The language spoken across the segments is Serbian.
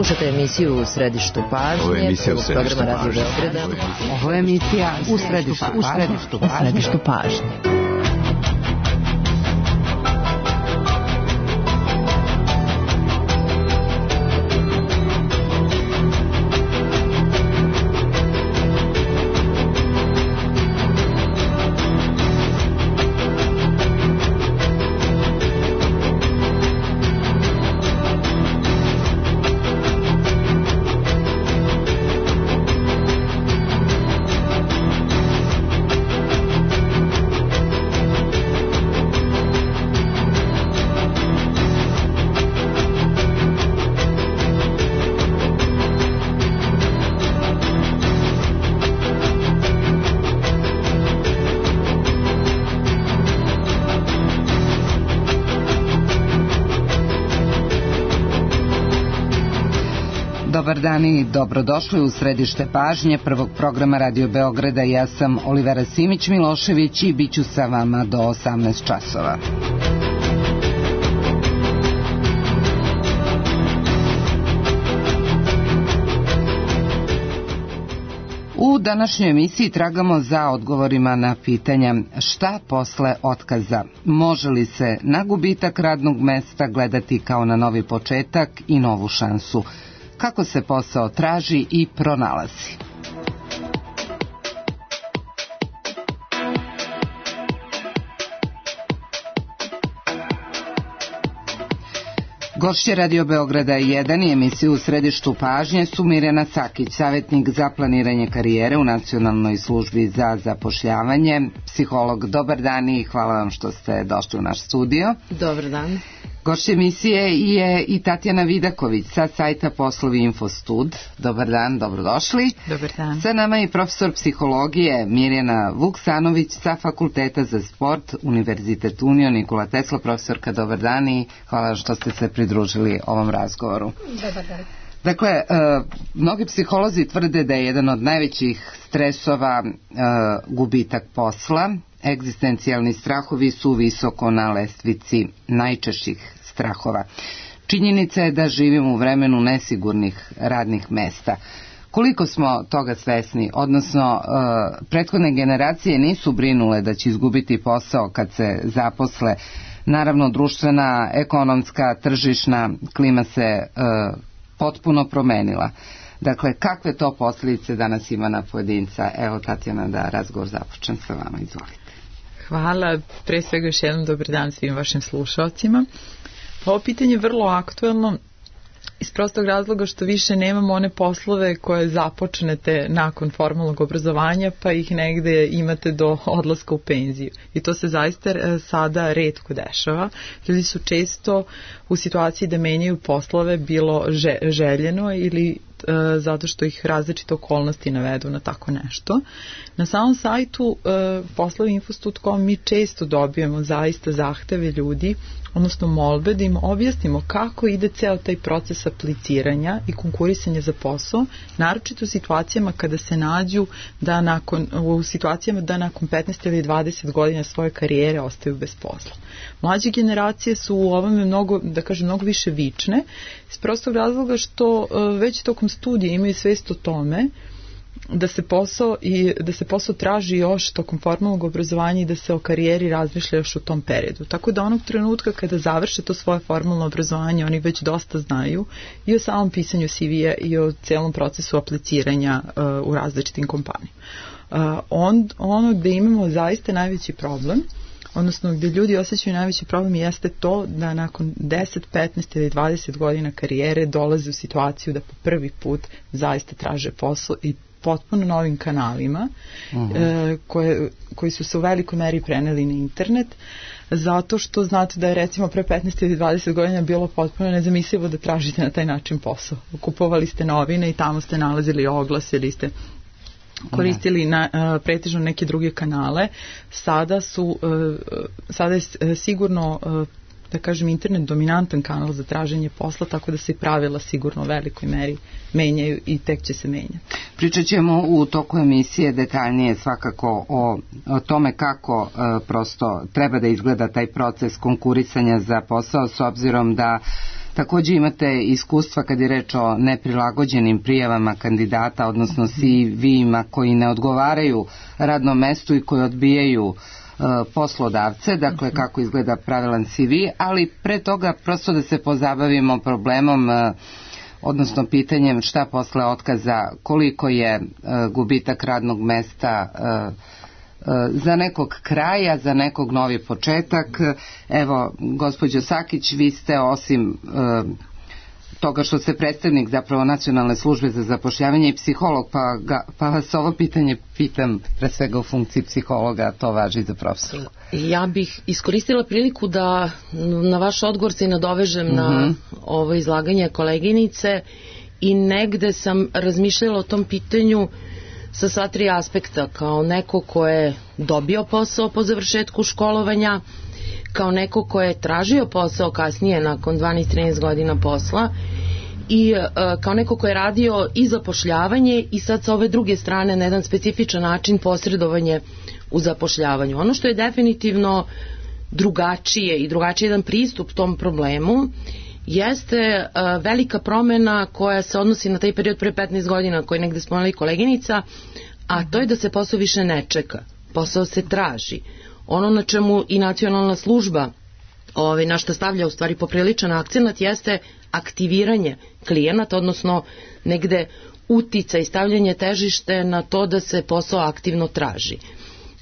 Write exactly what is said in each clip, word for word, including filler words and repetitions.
Slušate emisiju U središtu pažnje. Ovo je emisija U središtu pažnje. Ovo je emisija U središtu pažnje. Dobar dan i dobrodošli u središte pažnje prvog programa Radio Beograda. Ja sam Olivera Simić-Milošević i bit ću sa vama do osamnaest časova. U današnjoj emisiji tragamo za odgovorima na pitanja šta posle otkaza. Može li se na gubitak radnog mesta gledati kao na novi početak i novu šansu? Kako se posao traži i pronalazi? Gošće Radio Beograda jedan i emisiju U središtu pažnje su Mirjana Sakić, savjetnik za planiranje karijere u Nacionalnoj službi za zapošljavanje, psiholog. Dobar dan i hvala vam što ste došli u naš studio. Dobar dan. Gošće emisije je i Tatjana Vidaković sa sajta Poslovi Infostud. Dobar dan, dobrodošli. Dobar dan. Sa nama je profesor psihologije Mirjana Vuksanović sa Fakulteta za sport Univerzitet Union Nikola Tesla. Profesorka, dobar dan i hvala što ste se pridružili ovom razgovoru. Dobar dan. Dakle, e, mnogi psiholozi tvrde da je jedan od najvećih stresova e, gubitak posla. Egzistencijalni strahovi su visoko na lestvici najčešćih strahova. Činjenica je da živimo u vremenu nesigurnih radnih mesta. Koliko smo toga svesni, odnosno e, prethodne generacije nisu brinule da će izgubiti posao kad se zaposle. Naravno, društvena, ekonomska, tržišna klima se e, potpuno promenila. Dakle, kakve to posljedice danas ima na pojedinca? Evo, Tatjana, da razgovor započnem sa vama, izvolite. Hvala, pre svega još jednom dobar dan svim vašim slušalcima. Ovo pitanje je vrlo aktuelno iz prostog razloga što više nemamo one poslove koje započnete nakon formalnog obrazovanja pa ih negde imate do odlaska u penziju. I to se zaista sada retko dešava. Ljudi su često u situaciji da menjaju poslove bilo željeno ili e, zato što ih različite okolnosti navedu na tako nešto. Na samom sajtu e, poslovi infostud tačka com mi često dobijemo zaista zahteve ljudi, odnosno molbe da im objasnimo kako ide ceo taj proces apliciranja i konkurisanja za posao, naročito u situacijama kada se nađu da nakon, u situacijama da nakon petnaest ili dvadeset godina svoje karijere ostaju bez posla. Mlađe generacije su u ovome mnogo, da kažem, mnogo više vične, iz prostog razloga što već tokom studija imaju svest o tome da se posao i da se posao traži još tokom formalnog obrazovanja i da se o karijeri razmišlja još u tom periodu. Tako da onog trenutka kada završe to svoje formalno obrazovanje, oni već dosta znaju i o samom pisanju C V-a i o celom procesu apliciranja uh, u različitim kompanijama. Uh, on, ono gde imamo zaista najveći problem, odnosno gde ljudi osjećaju najveći problem, jeste to da nakon deset, petnaest ili dvadeset godina karijere dolaze u situaciju da po prvi put zaista traže posao i potpuno novim kanalima uh-huh. e, koje, koji su se u velikoj meri preneli na internet, zato što znate da je recimo pre petnaest ili dvadeset godina bilo potpuno nezamislivo da tražite na taj način posao. Kupovali ste novine i tamo ste nalazili oglas ili ste koristili na, uh, pretežno neke druge kanale. Sada su uh, sada je uh, sigurno uh, da kažem internet dominantan kanal za traženje posla, tako da se i pravila sigurno u velikoj meri menjaju i tek će se menjati. Pričat ćemo u toku emisije detaljnije svakako o, o tome kako e, prosto treba da izgleda taj proces konkurisanja za posao, s obzirom da Takođe imate iskustva kad je reč o neprilagođenim prijavama kandidata, odnosno C V-ima koji ne odgovaraju radnom mestu i koji odbijaju poslodavce, dakle kako izgleda pravilan C V, ali pre toga prosto da se pozabavimo problemom, odnosno pitanjem šta posle otkaza, koliko je gubitak radnog mesta za nekog kraja, za nekog novi početak. Evo, gospođo Sakić, vi ste osim toga što ste predstavnik zapravo Nacionalne službe za zapošljavanje i psiholog, pa, ga, pa vas ovo pitanje pitam pre svega u funkciji psihologa, to važi za profesora. Ja bih iskoristila priliku da na vaš odgovor se nadovežem mm-hmm. na ovo izlaganje koleginice i negde sam razmišljala o tom pitanju sa sva tri aspekta, kao neko ko je dobio posao po završetku školovanja, kao neko ko je tražio posao kasnije nakon dvanaest trinaest godina posla i e, kao neko ko je radio i zapošljavanje i sad sa ove druge strane na jedan specifičan način posredovanje u zapošljavanju. Ono što je definitivno drugačije i drugačiji jedan pristup tom problemu jeste e, velika promena koja se odnosi na taj period pre petnaest godina koji je negde spomenula i koleginica, a to je da se posao više ne čeka, posao se traži. Ono na čemu i Nacionalna služba ovaj, na što stavlja u stvari popriličan akcenat jeste aktiviranje klijenata, odnosno negde utica i stavljanje težište na to da se posao aktivno traži. E,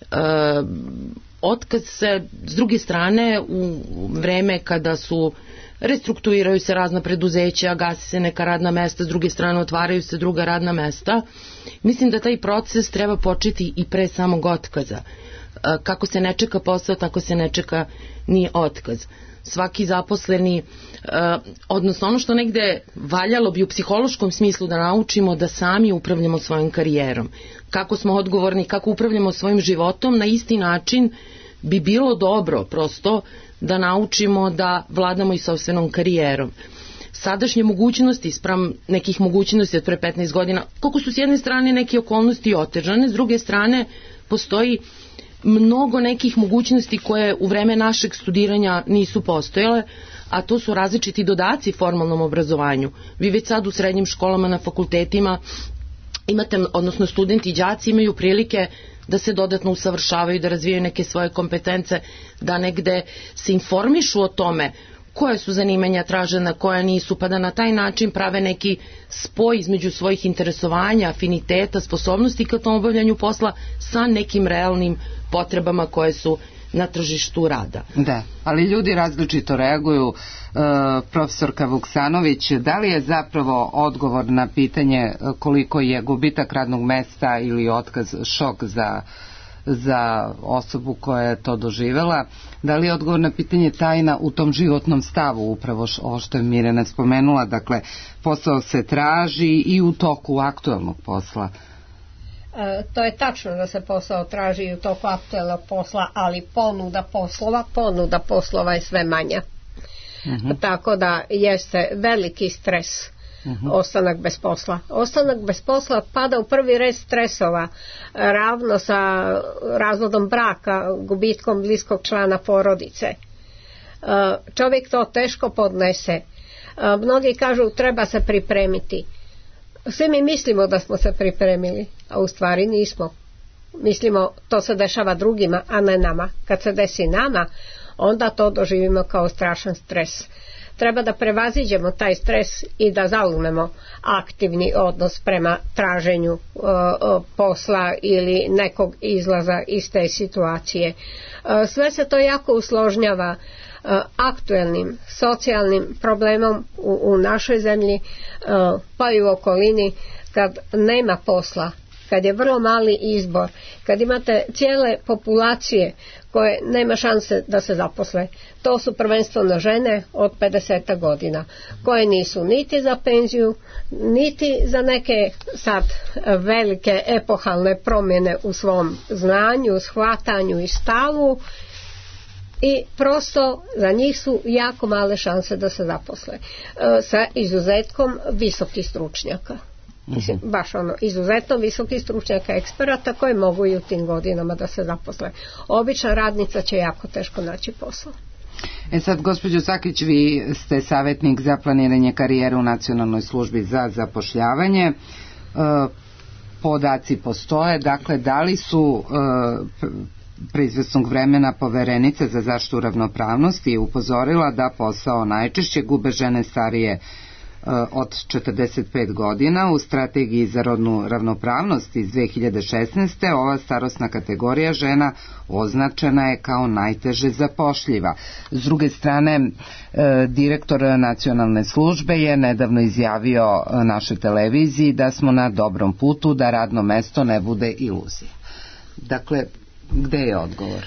otkaz se s druge strane u vreme kada su restrukturiraju se razna preduzeća, gasi se neka radna mesta, s druge strane otvaraju se druga radna mesta. Mislim da taj proces treba početi i pre samog otkaza. Kako se ne čeka posao, tako se ne čeka ni otkaz. Svaki zaposleni, odnosno ono što negde valjalo bi u psihološkom smislu da naučimo da sami upravljamo svojom karijerom. Kako smo odgovorni, kako upravljamo svojim životom, na isti način bi bilo dobro prosto da naučimo da vladamo i sopstvenom karijerom. Sadašnje mogućnosti spram nekih mogućnosti od pre petnaest godina, koliko su s jedne strane neke okolnosti otežane, s druge strane postoji mnogo nekih mogućnosti koje u vreme našeg studiranja nisu postojale, a to su različiti dodaci formalnom obrazovanju. Vi već sad u srednjim školama, na fakultetima imate, odnosno studenti i đaci imaju prilike da se dodatno usavršavaju, da razvijaju neke svoje kompetence, da negde se informišu o tome koje su zanimanja tražena, koja nisu, pa da na taj način prave neki spoj između svojih interesovanja, afiniteta, sposobnosti ka tom obavljanju posla sa nekim realnim potrebama koje su na tržištu rada. Da, ali ljudi različito reaguju. E, profesorka Vuksanović, da li je zapravo odgovor na pitanje koliko je gubitak radnog mesta ili otkaz šok za za osobu koja je to doživela, da li je odgovor na pitanje tajna u tom životnom stavu, upravo ovo što je Mirjana spomenula, dakle posao se traži i u toku aktuelnog posla? E, to je tačno da se posao traži i u toku aktuelnog posla, ali ponuda poslova, ponuda poslova je sve manja. Uh-huh. Tako da jeste veliki stres. Uh-huh. Ostanak bez posla. Ostanak bez posla pada u prvi red stresova, ravno sa razvodom braka, gubitkom bliskog člana porodice. Čovjek to teško podnese. Mnogi kažu treba se pripremiti. Svi mi mislimo da smo se pripremili, a u stvari nismo. Mislimo to se dešava drugima, a ne nama. Kad se desi nama, onda to doživimo kao strašan stres. Treba da prevaziđemo taj stres i da zauzmemo aktivni odnos prema traženju uh, posla ili nekog izlaza iz te situacije. Uh, sve se to jako usložnjava uh, aktuelnim socijalnim problemom u, u našoj zemlji, uh, pa i u okolini, kad nema posla, kad je vrlo mali izbor, kad imate cijele populacije koje nema šanse da se zaposle. To su prvenstveno žene od pedeset godina, koje nisu niti za penziju, niti za neke sad velike epohalne promjene u svom znanju, shvatanju i stavu, i prosto za njih su jako male šanse da se zaposle, sa izuzetkom visokih stručnjaka. Mislim, baš ono, izuzetno visoki stručnjaka, eksperata koji mogu i u tim godinama da se zaposle. Obična radnica će jako teško naći posao. E sad, gospođo Sakić, vi ste savjetnik za planiranje karijere u Nacionalnoj službi za zapošljavanje. E, podaci postoje, dakle, da li su e, pre izvesnog vremena Poverenica za zaštitu ravnopravnosti je upozorila da posao najčešće gube žene starije od četrdeset pet godina. U strategiji za rodnu ravnopravnost iz dve hiljade šesnaeste. ova starosna kategorija žena označena je kao najteže zapošljiva. S druge strane, direktor Nacionalne službe je nedavno izjavio našoj televiziji da smo na dobrom putu da radno mesto ne bude iluzija. Dakle, gde je odgovor?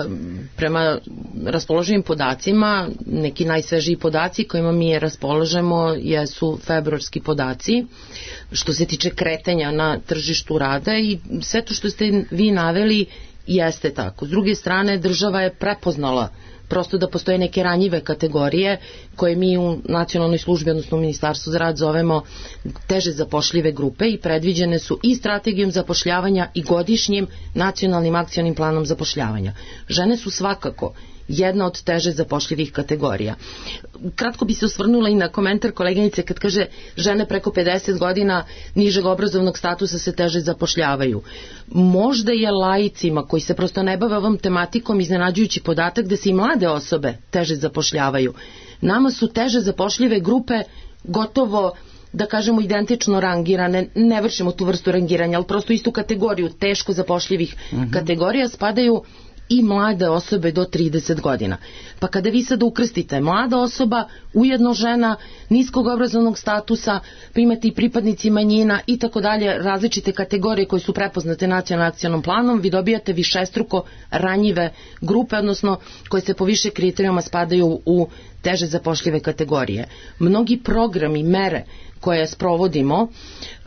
Prema raspoloživim podacima, neki najsvežiji podaci kojima mi je raspolažemo jesu februarski podaci što se tiče kretanja na tržištu rada i sve to što ste vi naveli jeste tako. S druge strane, država je prepoznala prosto da postoje neke ranjive kategorije koje mi u Nacionalnoj službi, odnosno u Ministarstvu za rad zovemo teže zapošljive grupe i predviđene su i strategijom zapošljavanja i godišnjim nacionalnim akcionim planom zapošljavanja. Žene su svakako jedna od teže zapošljivih kategorija. Kratko bi se osvrnula i na komentar koleginice kad kaže žene preko pedeset godina nižeg obrazovnog statusa se teže zapošljavaju. Možda je laicima koji se prosto ne bave ovom tematikom iznenađujući podatak da se i mlade osobe teže zapošljavaju. Nama su teže zapošljive grupe gotovo, da kažemo, identično rangirane, ne vršimo tu vrstu rangiranja, ali prosto istu kategoriju teško zapošljivih mm-hmm. kategorija spadaju i mlade osobe do trideset godina. Pa kada vi sad ukrstite mlada osoba, ujedno žena, niskog obrazovnog statusa, pa imate i pripadnici manjina i tako dalje, različite kategorije koje su prepoznate nacionalnim akcionom planom, vi dobijate višestruko ranjive grupe, odnosno koje se po više kriterijuma spadaju u teže zapošljive kategorije. Mnogi programi, mere koje sprovodimo uh,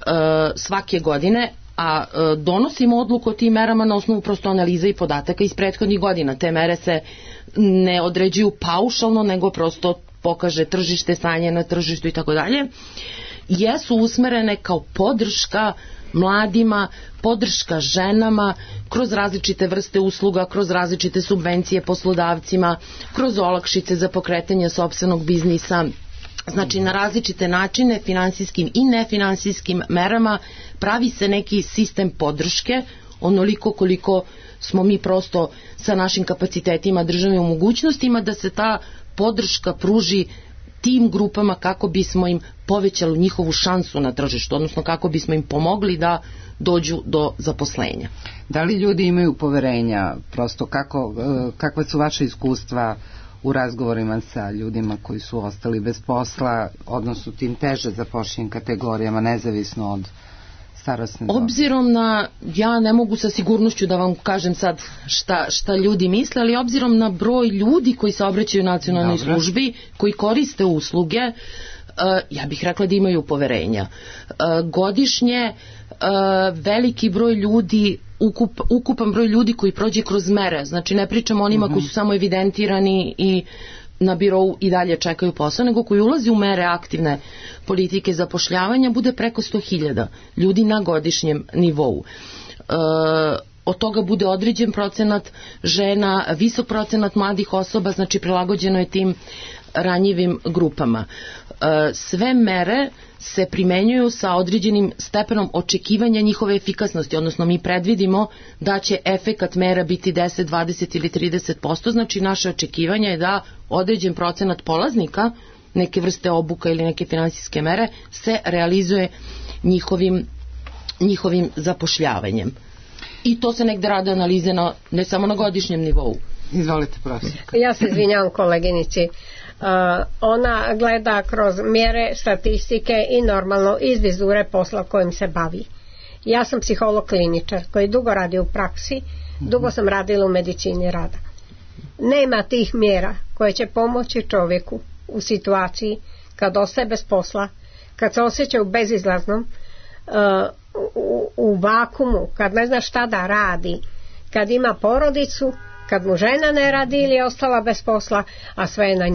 svake godine, a donosimo odluku o tim merama na osnovu prosto analiza i podataka iz prethodnih godina. Te mere se ne određuju paušalno, nego prosto pokaže tržište, stanje na tržištu i tako dalje. Jesu usmerene kao podrška mladima, podrška ženama, kroz različite vrste usluga, kroz različite subvencije poslodavcima, kroz olakšice za pokretanje sopstvenog biznisa. Znači, na različite načine, finansijskim i nefinansijskim merama, pravi se neki sistem podrške, onoliko koliko smo mi prosto sa našim kapacitetima, državnim mogućnostima, da se ta podrška pruži tim grupama kako bismo im povećali njihovu šansu na tržištu, odnosno kako bismo im pomogli da dođu do zaposlenja. Da li ljudi imaju poverenja, prosto kako, kakva su vaše iskustva u razgovorima sa ljudima koji su ostali bez posla, odnosno tim teže zapošljenim kategorijama, nezavisno od starosne dobi? Obzirom na, ja ne mogu sa sigurnošću da vam kažem sad šta, šta ljudi misle, ali obzirom na broj ljudi koji se obraćaju nacionalnoj Dobre. službi, koji koriste usluge, ja bih rekla da imaju poverenja. Godišnje veliki broj ljudi, ukup, ukupan broj ljudi koji prođe kroz mere, znači ne pričamo o onima uh-huh. koji su samo evidentirani i na birou i dalje čekaju posao, nego koji ulazi u mere aktivne politike zapošljavanja, bude preko sto hiljada ljudi na godišnjem nivou. E, od toga bude određen procenat žena, visok procenat mladih osoba, znači prilagođeno je tim ranjivim grupama. E, sve mere se primenjuju sa određenim stepenom očekivanja njihove efikasnosti, odnosno mi predvidimo da će efekat mera biti deset, dvadeset ili trideset posto, znači naše očekivanje je da određen procenat polaznika neke vrste obuka ili neke finansijske mere se realizuje njihovim, njihovim zapošljavanjem. I to se negde rade analize na, ne samo na godišnjem nivou. Izvolite, profesorka. Ja se izvinjavam koleginici. Uh, ona gleda kroz mjere, statistike i normalno iz vizure posla kojim se bavi. Ja sam psiholog kliničar koji dugo radi u praksi, dugo sam radila u medicini rada. Nema tih mjera koje će pomoći čovjeku u situaciji kad ostaje bez posla, kad se osjeća u bezizlaznom, uh, u, u vakumu, kad ne zna šta da radi, kad ima porodicu, kad mu žena ne radi ili je ostala bez posla, a sve je na njemu.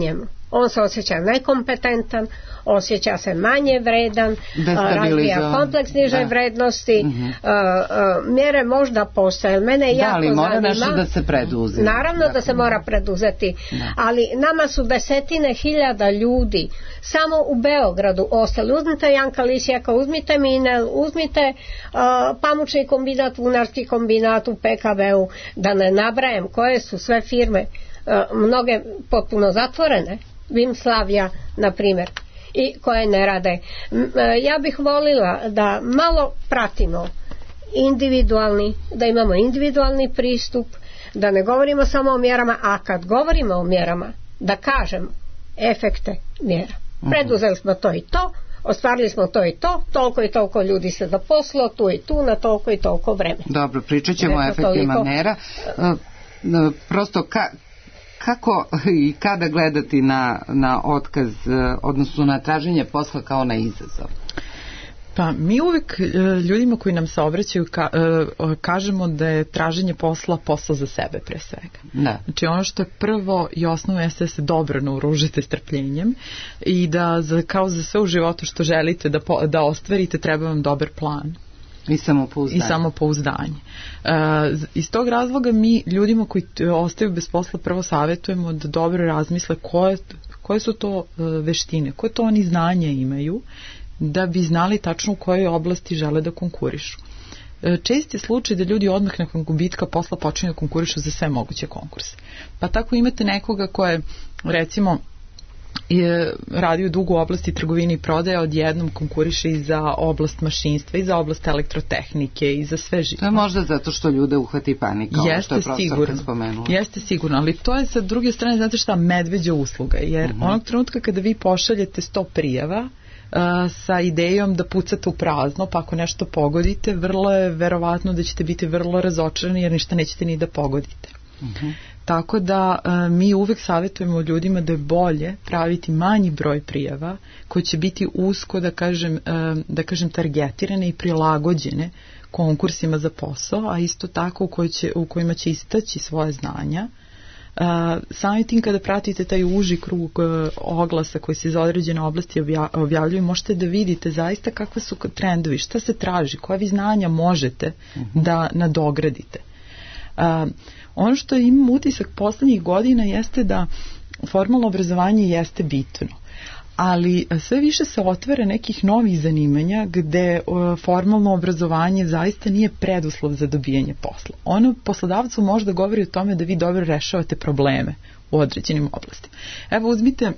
on se osjeća nekompetentan, osjeća se manje vredan, razvija kompleks niže da. vrednosti, uh-huh. uh, uh, mjere možda postoje. Mene da, jako ali mora zanima, nešto da se preduzeti. Naravno da, da se mora preduzeti, da. ali nama su desetine hiljada ljudi samo u Beogradu ostali. Uzmite Janka Lisjaka, uzmite Minel, uzmite uh, pamučni kombinat, vunarski kombinat u P K V-u, da ne nabrajem koje su sve firme, uh, mnoge potpuno zatvorene, Vimslavija na primjer, i koje ne rade. Ja bih volila da malo pratimo individualni, da imamo individualni pristup, da ne govorimo samo o mjerama, a kad govorimo o mjerama, da kažemo efekte mjera. Preduzeli smo to i to, ostvarili smo to i to, toliko i toliko ljudi se zaposlilo, tu i tu, na toliko i toliko vreme. Dobro, pričat ćemo o efektima toliko mjera. Uh, prosto ka kako i kada gledati na, na otkaz, odnosno na traženje posla kao na izazov? Pa mi uvijek ljudima koji nam se obraćaju ka, kažemo da je traženje posla posao za sebe pre svega. Da. Znači ono što je prvo i osnovno jeste da se dobro naoružite strpljenjem i da za, kao za sve u životu što želite da, da ostvarite treba vam dobar plan. I samopouzdanje. I samopouzdanje. Uh, iz tog razloga mi ljudima koji ostaju bez posla prvo savjetujemo da dobro razmisle koje, koje su to uh, veštine, koje to oni znanja imaju, da bi znali tačno u kojoj oblasti žele da konkurišu. Uh, čest je slučaj da ljudi odmah nakon gubitka posla počinju da konkurišu za sve moguće konkurse. Pa tako imate nekoga ko je, recimo, je radio dugo u oblasti trgovine i prodaje, odjednom konkuriše i za oblast mašinstva i za oblast elektrotehnike i za sve živo. To je možda zato što ljude uhvati panika, ovo što je profesorka spomenula. Jeste sigurno, ali to je sa druge strane, znate šta, medveđa usluga, jer uh-huh. onog trenutka kada vi pošaljete sto prijava uh, sa idejom da pucate u prazno, pa ako nešto pogodite, vrlo je verovatno da ćete biti vrlo razočarani jer ništa nećete ni da pogodite. Uh-huh. Tako da e, mi uvek savjetujemo ljudima da je bolje praviti manji broj prijava koji će biti usko, da kažem, e, da kažem targetirane i prilagođene konkursima za posao, a isto tako u, koj će, u kojima će istaći svoje znanja. E, samim tim kada pratite taj uži krug e, oglasa koji se iz određene oblasti obja, objavljuju, možete da vidite zaista kakve su trendovi, šta se traži, koje vi znanja možete uh-huh. da nadogradite. E, Ono što imam utisak poslednjih godina jeste da formalno obrazovanje jeste bitno, ali sve više se otvara nekih novih zanimanja gde formalno obrazovanje zaista nije preduslov za dobijanje posla. Ono poslodavcu možda govori o tome da vi dobro rešavate probleme u određenim oblastima. Evo uzmite,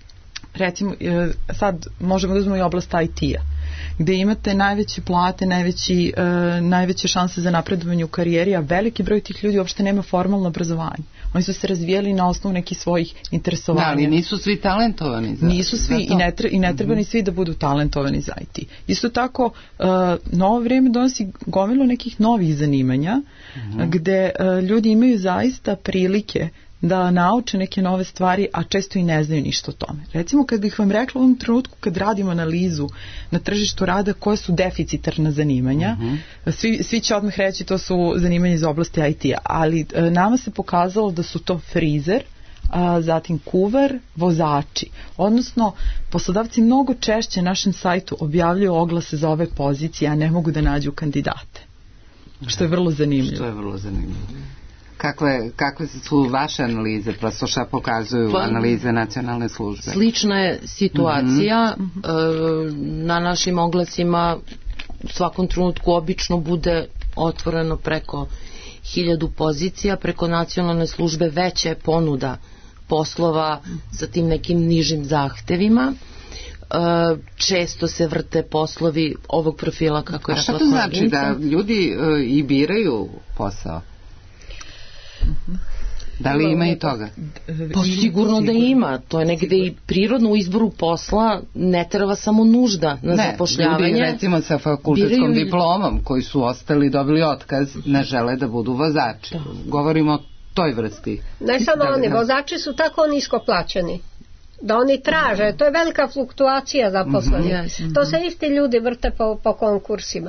recimo, sad možemo da uzmemo i oblast I T-a, gde imate najveće plate, najveći, uh, najveće šanse za napredovanje u karijeri, a veliki broj tih ljudi uopšte nema formalno obrazovanje. Oni su se razvijali na osnovu nekih svojih interesovanja. Da, ali nisu svi talentovani za, nisu svi za to. I ne, tre, i ne treba mm-hmm. ni svi da budu talentovani za I T. Isto tako, uh, novo vrijeme donosi gomilu nekih novih zanimanja, mm-hmm. gde uh, ljudi imaju zaista prilike da nauče neke nove stvari, a često i ne znaju ništa o tome. Recimo, kad bih vam rekla u ovom trenutku kad radimo analizu na tržištu rada koje su deficitarna zanimanja, uh-huh. svi, svi će odmah reći to su zanimanja iz oblasti I T-a, ali e, nama se pokazalo da su to frizer, a, zatim kuvar, vozači. Odnosno, poslodavci mnogo češće na našem sajtu objavljuju oglase za ove pozicije, a ne mogu da nađu kandidate. Što je vrlo zanimljivo. Što je vrlo zanimljivo. Kakve, kakve su vaše analize, prosto šta pokazuju pa, analize nacionalne službe? Slična je situacija. Mm-hmm. e, na našim oglasima u svakom trenutku obično bude otvoreno preko hiljadu pozicija, preko nacionalne službe veća je ponuda poslova sa tim nekim nižim zahtevima. E, često se vrte poslovi ovog profila, kako je rekla koleginica. A šta to znači, da ljudi e, i biraju posao? Da li ima i toga? Pa sigurno da ima. To je negde i prirodno u izboru posla, ne treba samo nužda na ne, zapošljavanje. Ljudi recimo sa fakultetskom biraju... diplomom koji su ostali dobili otkaz ne žele da budu vozači. Da. Govorimo o toj vrsti. Ne samo da, oni, da. Vozači su tako nisko plaćeni da oni traže, to je velika fluktuacija zaposlenih. Mm-hmm. To se isti ljudi vrte po, po konkursima.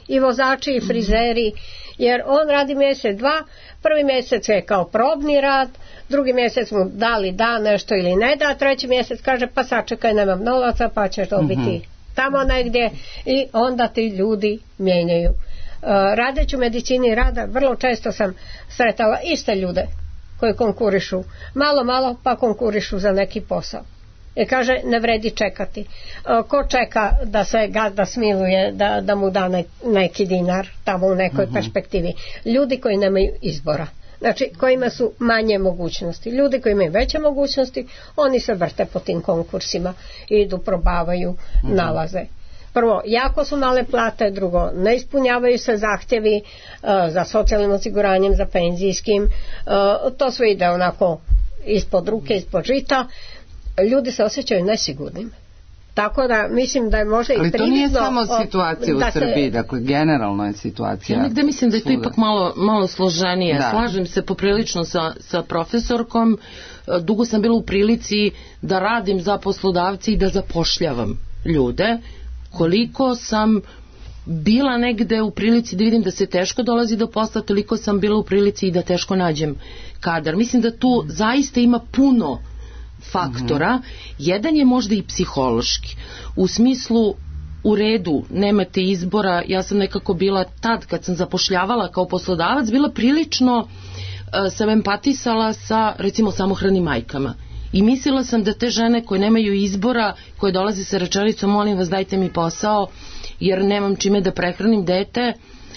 i vozači i frizeri, jer on radi mjesec, dva, prvi mjesec je kao probni rad, drugi mjesec mu da li da nešto ili ne da, treći mjesec kaže pa sačekaj, nemam novaca, pa ćeš dobiti mm-hmm. tamo negdje, i onda ti ljudi mijenjaju. Uh, radeći u medicini rada vrlo često sam sretala iste ljude koji konkurišu, malo malo pa konkurišu za neki posao. I kaže, ne vredi čekati. Ko čeka da se gazda smiluje, da, da mu da ne, neki dinar tamo u nekoj uh-huh. perspektivi? Ljudi koji nemaju izbora. Znači, kojima su manje mogućnosti. Ljudi koji imaju veće mogućnosti, oni se vrte po tim konkursima, idu, probavaju, uh-huh. nalaze. Prvo, jako su male plate, drugo, ne ispunjavaju se zahtjevi uh, za socijalnim osiguranjem, za penzijskim, uh, to sve ide onako ispod ruke, ispod žita. Ljudi se osjećaju nesigurnim. Tako da mislim da je možda i prividno... Ali to nije samo situacija u Srbiji, se... dakle generalno je situacija. Ja negde mislim da je to ipak malo, malo složenije. Da. Slažem se poprilično sa, sa profesorkom. Dugo sam bila u prilici da radim za poslodavci i da zapošljavam ljude. Koliko sam bila negde u prilici da vidim da se teško dolazi do posla, toliko sam bila u prilici i da teško nađem kadar. Mislim da tu zaista ima puno faktora. Mm-hmm. Jedan je možda i psihološki. U smislu, u redu, nemate izbora. Ja sam nekako bila tad, kad sam zapošljavala kao poslodavac, bila prilično, uh, sam empatisala sa, recimo, samohranim majkama. I mislila sam da te žene koje nemaju izbora, koje dolaze sa rečenicom, molim vas, dajte mi posao, jer nemam čime da prehranim dete,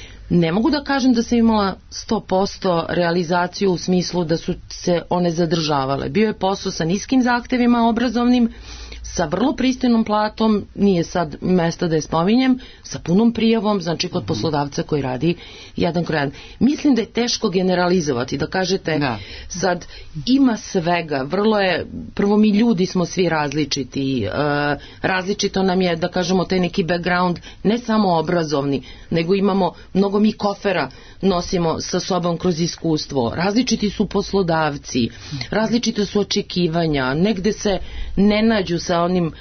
ne mogu da kažem da sam imala sto posto realizaciju u smislu da su se one zadržavale. Bio je posao sa niskim zahtevima obrazovnim, sa vrlo pristojnom platom, nije sad mesta da je spominjem, sa punom prijavom, znači kod poslodavca koji radi jedan kroz jedan. Mislim da je teško generalizovati, da kažete da. Sad ima svega, vrlo je, prvo mi ljudi smo svi različiti, uh, različito nam je, da kažemo, taj neki background, ne samo obrazovni, nego imamo, mnogo mi kofera nosimo sa sobom kroz iskustvo, različiti su poslodavci, različite su očekivanja, negde se ne nađu sa onim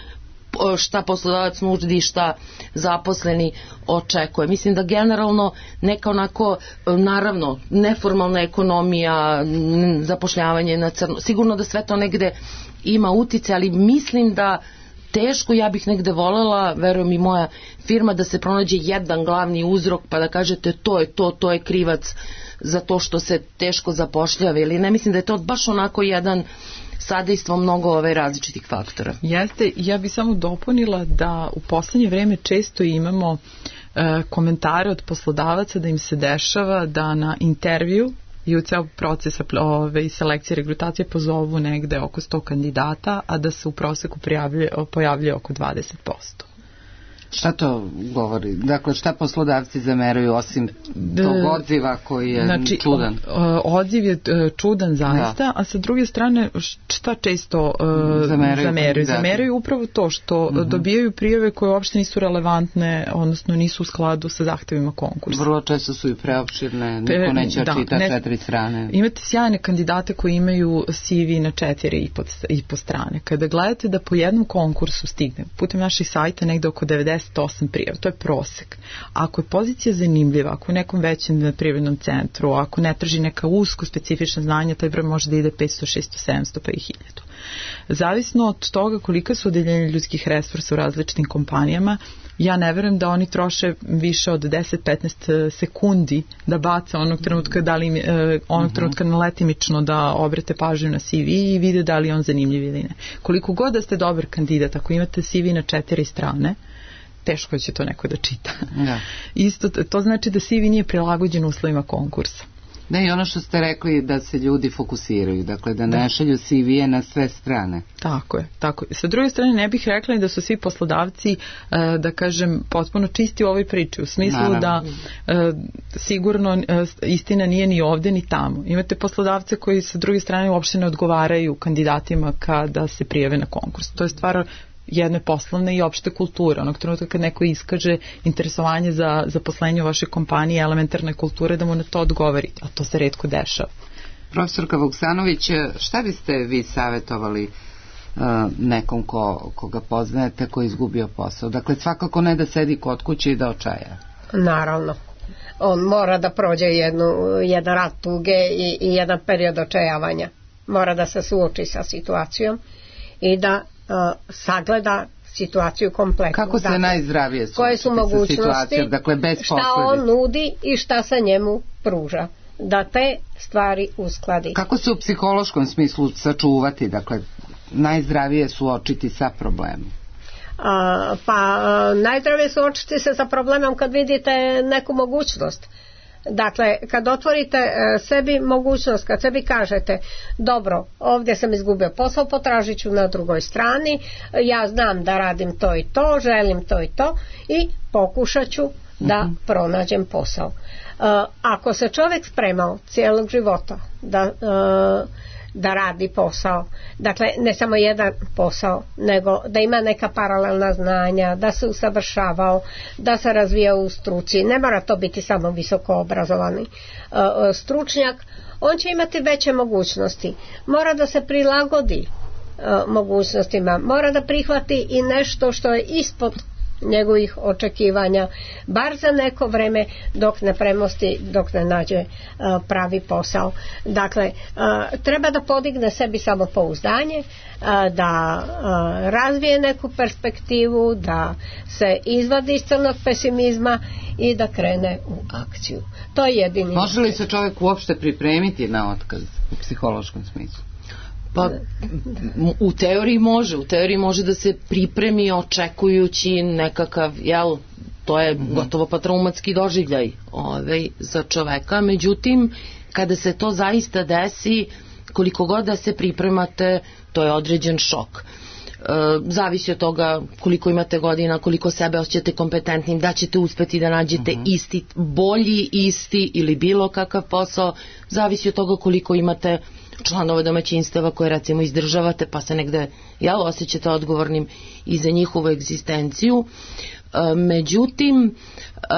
šta poslodavac nudi, šta zaposleni očekuje. Mislim da generalno neka onako, naravno, neformalna ekonomija, zapošljavanje na crno, sigurno da sve to negde ima utice, ali mislim da teško, ja bih negde volela, verujem i moja firma, da se pronađe jedan glavni uzrok pa da kažete to je to, to je krivac za to što se teško zapošljava, ili ne, mislim da je to baš onako jedan sadejstvo mnogo ove različitih faktora. Jeste, ja bih samo dopunila da u poslednje vreme često imamo e, komentare od poslodavaca da im se dešava da na intervju i u ceo proces ove, selekcije regrutacije pozovu negde oko sto kandidata, a da se u proseku pojavljuje oko dvadeset posto. Šta to govori? Dakle, šta poslodavci zameraju osim tog odziva koji je znači, čudan? Odziv je čudan zaista, da. A sa druge strane šta često uh, zameraju? Zameraju, zameraju upravo to što uh-huh. dobijaju prijave koje uopšte nisu relevantne, odnosno nisu u skladu sa zahtevima konkursa. Vrlo često su i preopširne, niko neće da, očita ne, četiri strane. Imate sjajne kandidate koji imaju C V na četiri i po, i po strane. Kada gledate da po jednom konkursu stigne putem naših sajta negde oko devedeset osam prijava, to je prosek. Ako je pozicija zanimljiva, ako je u nekom većem privrednom centru, ako ne traži neka usko specifična znanja, taj broj može da ide petsto, šesto, sedamsto pa i hiljadu. Zavisno od toga kolika su odeljenja ljudskih resursa u različitim kompanijama, ja ne verujem da oni troše više od deset do petnaest sekundi da baca onog trenutka, da li, onog trenutka naletimično da obrate pažnju na C V i vide da li je on zanimljiv ili ne. Koliko god da ste dobar kandidat, ako imate C V na četiri strane, teško će to neko da čita. Da. Isto, to znači da C V nije prilagođen uslovima konkursa. Da, i ono što ste rekli da se ljudi fokusiraju, dakle da ne šalju C V-e na sve strane. Tako je, tako je. Sa druge strane ne bih rekla da su svi poslodavci, da kažem, potpuno čisti u ovoj priči, u smislu Naravno. da sigurno istina nije ni ovde ni tamo. Imate poslodavce koji sa druge strane uopšte ne odgovaraju kandidatima kada se prijave na konkurs. To je stvar jedne poslovne i opšte kulture. Onog trenutka kad neko iskaže interesovanje za zaposlenje u vašoj kompaniji, elementarne kulture, da mu na to odgovorite, a to se retko dešava. Profesorka Vuksanović, šta biste vi savjetovali uh, nekom ko, koga poznajete, ko je izgubio posao? Dakle, svakako ne da sedi kod kuće i da očaja. Naravno. On mora da prođe jednu, jedan rat tuge i, i jedan period očajavanja. Mora da se suoči sa situacijom i da uh, sagleda situaciju kompletno. Kako se dakle, najzdravije suočiti koje su mogućnosti, dakle, bez šta on nudi i šta se njemu pruža. Da te stvari uskladi. Kako se u psihološkom smislu sačuvati, dakle, najzdravije suočiti sa problemom? A, pa najzdravije suočiti se sa problemom kad vidite neku mogućnost. Dakle, kad otvorite sebi mogućnost, kad sebi kažete dobro, ovdje sam izgubio posao, potražit ću na drugoj strani, ja znam da radim to i to, želim to i to i pokušat ću da uh-huh. pronađem posao. Uh, ako se čovjek spremao cijelog života da, uh, da radi posao, dakle ne samo jedan posao, nego da ima neka paralelna znanja, da se usavršavao, da se razvija u struci, ne mora to biti samo visoko obrazovani uh, stručnjak, on će imati veće mogućnosti, mora da se prilagodi uh, mogućnostima, mora da prihvati i nešto što je ispod njegovih očekivanja, bar za neko vreme dok ne premosti, dok ne nađe uh, pravi posao. Dakle, uh, treba da podigne sebi samopouzdanje, uh, da uh, razvije neku perspektivu, da se izvadi iz crnog pesimizma i da krene u akciju. To je jedini. Može li se čovjek uopšte pripremiti na otkaz u psihološkom smislu? Pa u teoriji može, u teoriji može da se pripremi očekujući nekakav, jel, to je mm-hmm. gotovo pa traumatski doživljaj ovaj, za čoveka, međutim kada se to zaista desi, koliko god da se pripremate, to je određen šok. E, zavisi od toga koliko imate godina, koliko sebe osjećate kompetentnim, da ćete uspeti da nađete mm-hmm. isti, bolji, isti ili bilo kakav posao, zavisi od toga koliko imate članova domaćinstava koje recimo izdržavate pa se negde jel, osjećate odgovornim i za njihovu egzistenciju. E, međutim e,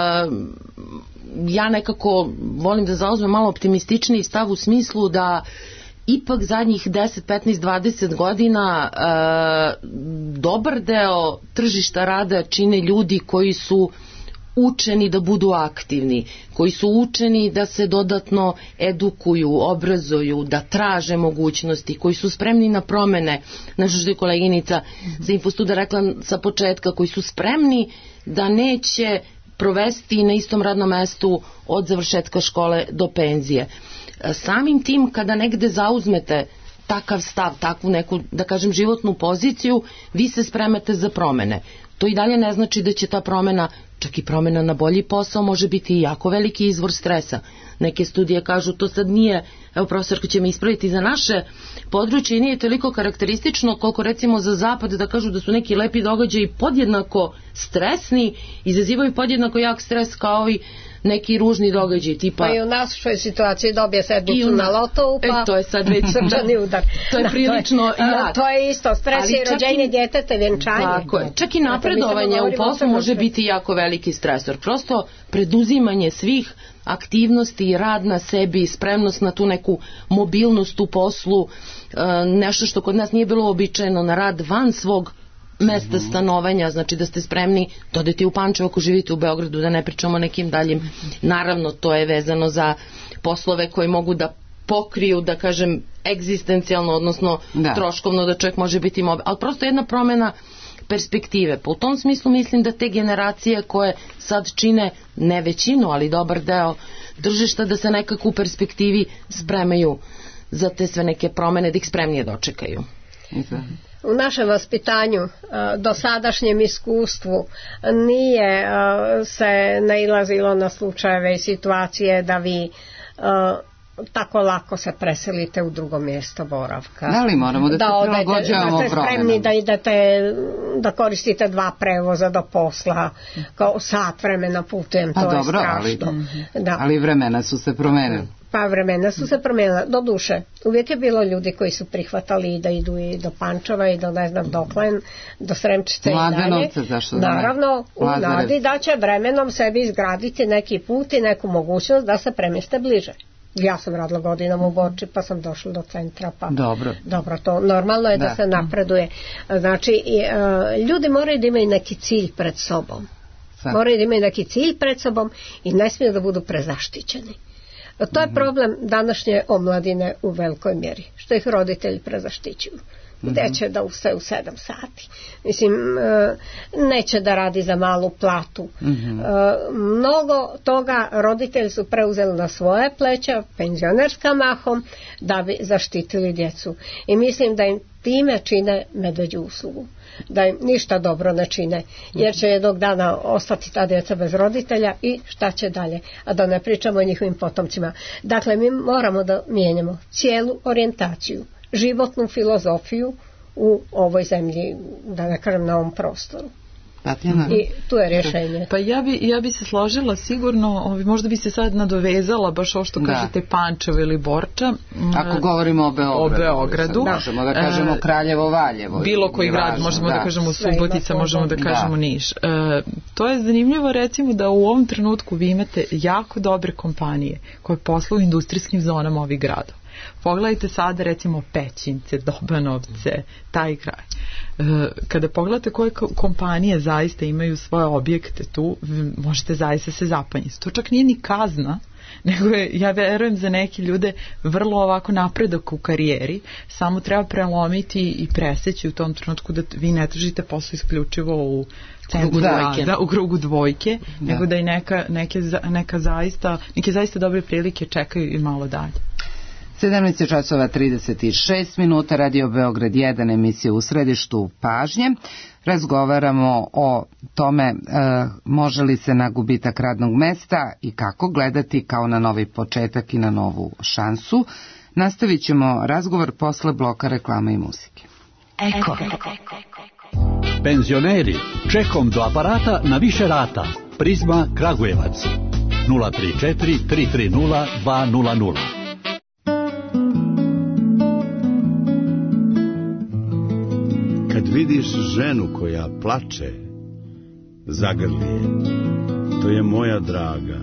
ja nekako volim da zauzmem malo optimističniji stav u smislu da ipak zadnjih deset, petnaest, dvadeset godina e, dobar deo tržišta rada čine ljudi koji su učeni da budu aktivni, koji su učeni da se dodatno edukuju, obrazuju, da traže mogućnosti, koji su spremni na promene, nešto što je koleginica za Infostuda rekla sa početka, koji su spremni da neće provesti na istom radnom mestu od završetka škole do penzije. Samim tim kada negde zauzmete takav stav, takvu neku, da kažem, životnu poziciju, vi se spremate za promene. To i dalje ne znači da će ta promena, čak i promena na bolji posao, može biti jako veliki izvor stresa. Neke studije kažu, to sad nije, evo profesorka će me ispraviti, za naše područje i nije toliko karakteristično koliko recimo za zapad, da kažu da su neki lepi događaji podjednako stresni, izazivaju podjednako jak stres kao i neki ružni događaj tipa... Pa i u našoj situaciji dobije sedmicu na lotovu, pa... E, to je sad već... srčani udar. To je da, prilično to je, jak. To je isto, stres je rođenje i... djeteta, vjenčanje. Tako je. Čak i napredovanje u poslu može biti jako veliki stresor. Prosto preduzimanje svih aktivnosti i rad na sebi, spremnost na tu neku mobilnost u poslu, nešto što kod nas nije bilo običajeno, na rad van svog mesta stanovanja, znači da ste spremni da odete u Pančevo ako živite u Beogradu, da ne pričamo o nekim daljim. Naravno, to je vezano za poslove koji mogu da pokriju, da kažem, egzistencijalno, odnosno da. troškovno, da čovjek može biti mobil. Ali prosto jedna promjena perspektive. Po tom smislu mislim da te generacije koje sad čine ne većinu, ali dobar deo tržišta, da se nekako u perspektivi spremaju za te sve neke promjene, da ih spremnije dočekaju. U našem vaspitanju, dosadašnjem iskustvu, nije se nailazilo na slučajeve i situacije da vi tako lako se preselite u drugo mjesto boravka. Da li moramo da, da se prilagođavamo da ste spremni da idete, da koristite dva prevoza do posla, kao sat vremena putujem, pa to dobro, je strašno. Ali, da. ali vremena su se promenila. Pa vremena su se promijenila. Do duše, uvijek je bilo ljudi koji su prihvatali da idu i do Pančeva i do ne znam doklen, do Sremčice i dalje. Mladenovce, zašto da ne? Naravno, u nadi da će vremenom sebi izgraditi neki put i neku mogućnost da se premjeste bliže. Ja sam radila godinom u Borči, pa sam došla do centra, pa dobro, dobro to normalno je da, da se napreduje. Znači, i, uh, ljudi moraju da imaju neki cilj pred sobom. Moraju da imaju neki cilj pred sobom i ne smiju da budu prezaštićeni. To je problem današnje omladine u velikoj mjeri, što ih roditelji prezaštićuju. Gde će da ustaje u sedam sati. Mislim, neće da radi za malu platu. Mm-hmm. Mnogo toga roditelji su preuzeli na svoje pleća, penzionerska mahom, da bi zaštitili djecu. I mislim da im time čine medveđu uslugu. Da im ništa dobro ne čine. Jer će jednog dana ostati ta djeca bez roditelja i šta će dalje. A da ne pričamo o njihovim potomcima. Dakle, mi moramo da mijenjamo cijelu orijentaciju, životnu filozofiju u ovoj zemlji, da ne kažem na ovom prostoru. Tatjana. I tu je rješenje. Pa ja bi, ja bi se složila sigurno, možda bi se sad nadovezala baš ovo što da. kažete Pančevo ili Borča. Ako govorimo o Beogradu. O Beogradu. Da. Možemo da kažemo Kraljevo, Valjevo. Bilo koji grad, važno, možemo da, da kažemo Subotica, možemo da kažemo da. Niš. E, to je zanimljivo recimo da u ovom trenutku vi imate jako dobre kompanije koje posluju u industrijskim zonama ovih gradova. Pogledajte sada recimo Pećince, Dobanovce, taj kraj. E, kada pogledate koje kompanije zaista imaju svoje objekte tu, možete zaista se zapanjiti. To čak nije ni kazna, nego je, ja verujem, za neke ljude vrlo ovako napredak u karijeri, samo treba prelomiti i preseći u tom trenutku da vi ne tražite posao isključivo u centru grada, u krugu dvojke, da. nego da i neka, neke, neka zaista, neke zaista dobre prilike čekaju i malo dalje. sedamnaest časova trideset šest minuta, Radio Beograd jedan, emisija U središtu pažnje. Razgovaramo o tome e, može li se na gubitak radnog mesta i kako gledati kao na novi početak i na novu šansu. Nastavit ćemo razgovor posle bloka reklama i muzike. Eko. Penzioneri, čekom do aparata na više rata. Prizma Kragujevac nula tri četiri tri tri nula dva nula nula. Kad vidiš ženu koja plače, zagrli je, to je moja draga.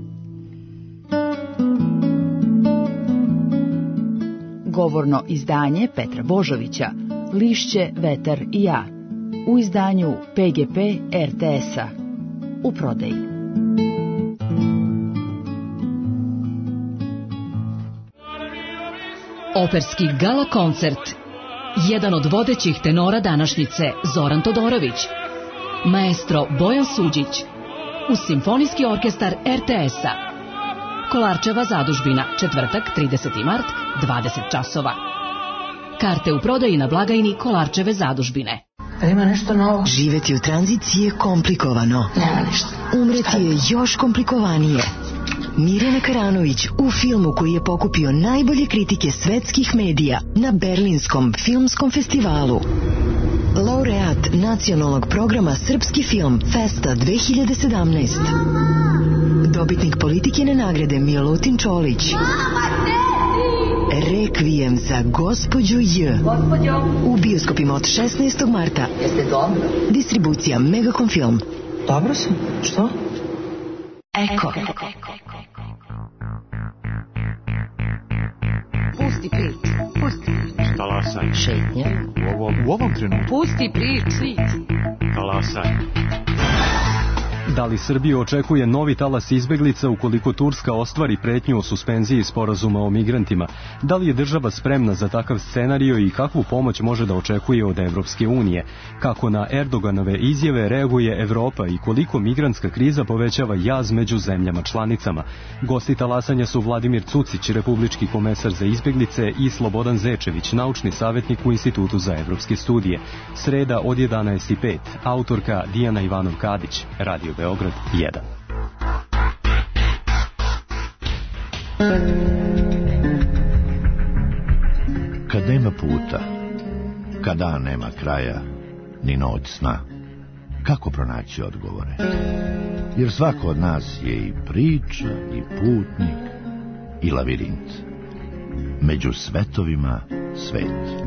Govorno izdanje Petra Božovića, Lišće, vetar i ja, u izdanju P G P R T S-a, u prodaji. Operski gala koncert. Jedan od vodećih tenora današnjice, Zoran Todorović, maestro Bojan Suđić, uz Simfonijski orkestar R T S-a. Kolarčeva zadužbina, četvrtak, trideseti mart, dvadeset časova. Karte u prodaji na blagajni Kolarčeve zadužbine. Ima nešto novo? Živeti u tranziciji je komplikovano. Nema ništa. Umreti je još komplikovanije. Mirjana Karanović u filmu koji je pokupio najbolje kritike svetskih medija na Berlinskom filmskom festivalu. Laureat nacionalnog programa Srpski film Festa dve hiljade sedamnaest. Dobitnik Politikine nagrade Milutin Čolić. Rekvijem za gospođu J. U bioskopima od šesnaestog marta. Jeste dobro? Distribucija Megacom Film. Dobro sam. Što? Eko. Pusti prič. Pusti prič. Talasaj. Šetnja. U ovom, u ovom trenutku. Pusti prič. Talasaj. Da li Srbiju očekuje novi talas izbeglica ukoliko Turska ostvari pretnju o suspenziji sporazuma o migrantima? Da li je država spremna za takav scenario i kakvu pomoć može da očekuje od Evropske unije? Kako na Erdoganove izjave reaguje Evropa i koliko migrantska kriza povećava jaz među zemljama članicama? Gosti talasanja su Vladimir Cucić, republički komesar za izbeglice, i Slobodan Zečević, naučni savjetnik u Institutu za evropske studije. Sreda od jedanaest i pet. Autorka Dijana Ivanov-Kadić. Radio Beograd jedan. Kad nema puta, kad dan nema kraja, ni noć sna, kako pronaći odgovore? Jer svako od nas je i priča, i putnik, i lavirint. Među svetovima svet.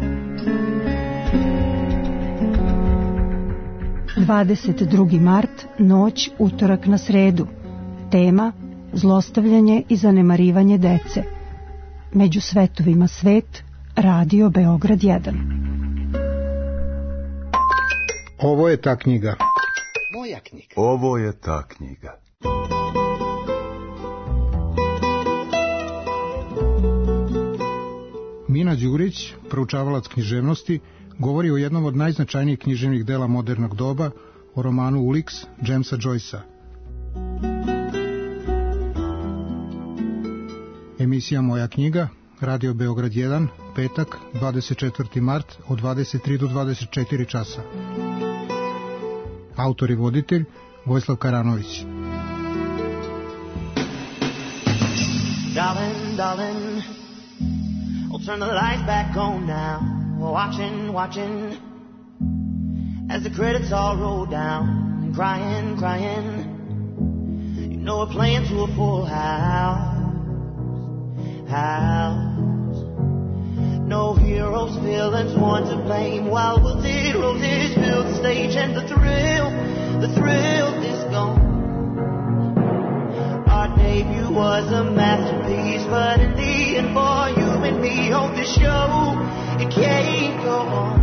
dvadeset drugi mart, noć, utorak na sredu. Tema: zlostavljanje i zanemarivanje dece. Među svetovima svet, Radio Beograd jedan. Ovo je ta knjiga. Moja knjiga. Ovo je ta knjiga. Mina Đurić, proučavalac književnosti, govori o jednom od najznačajnijih književnih dela modernog doba, o romanu Ulix Jamesa Joycea. Emisija Moja knjiga, Radio Beograd jedan, petak, dvadeset četvrti mart, od dvadeset tri do dvadeset četiri časa. Autor i voditelj Vojislav Karanović. Darling, darling, I'll turn the lights back on now. Watching, watching, as the credits all roll down. And crying, crying, you know we're playing to a full house. House. No heroes, villains, one to blame. While wilted roses fill the stage, and the thrill, the thrill is gone. Our debut was a masterpiece, but in the end, for you and me, hope the show it can't go on.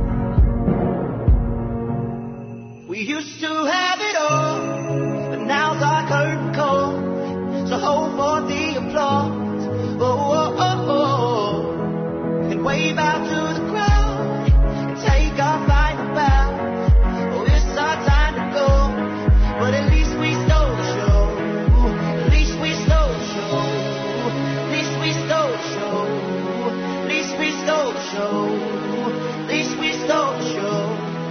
We used to have it all, but now's our curtain call. So hold for the applause. Oh, oh, oh, oh, and wave out to the crowd and take our final bow. Oh, it's our time to go, but at least we stole the show. At least we stole the show. At least we stole the show. At least we stole the show. At least we stole the show.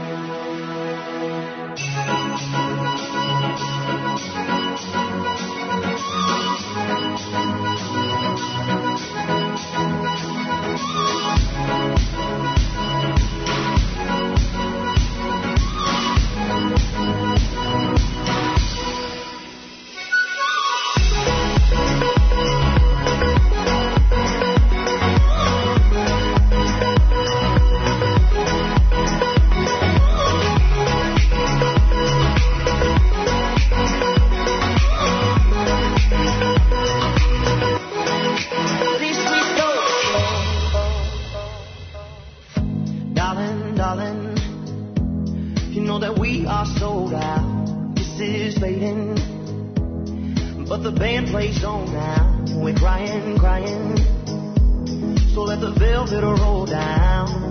But the band plays on now. We're crying, crying. So let the velvet roll down,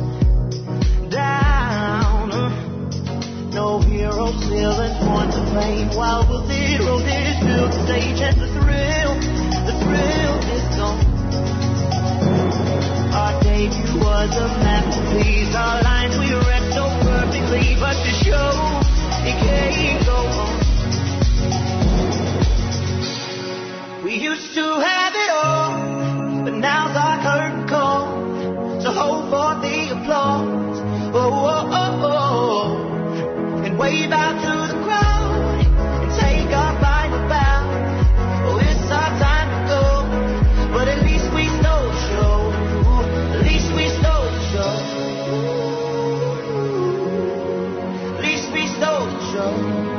down. No heroes, villains, one to blame. While the zeros is fill the stage, and the thrill, the thrill is gone. Our debut was a masterpiece. Our lines we read so perfectly, but the show it can't go on. We used to have it all, but now's our curtain call. So hold for the applause. Oh, oh, oh, oh, and wave out to the crowd and take our final bow. Oh, it's our time to go, but at least we stole the show. At least we stole the show. At least we stole the show.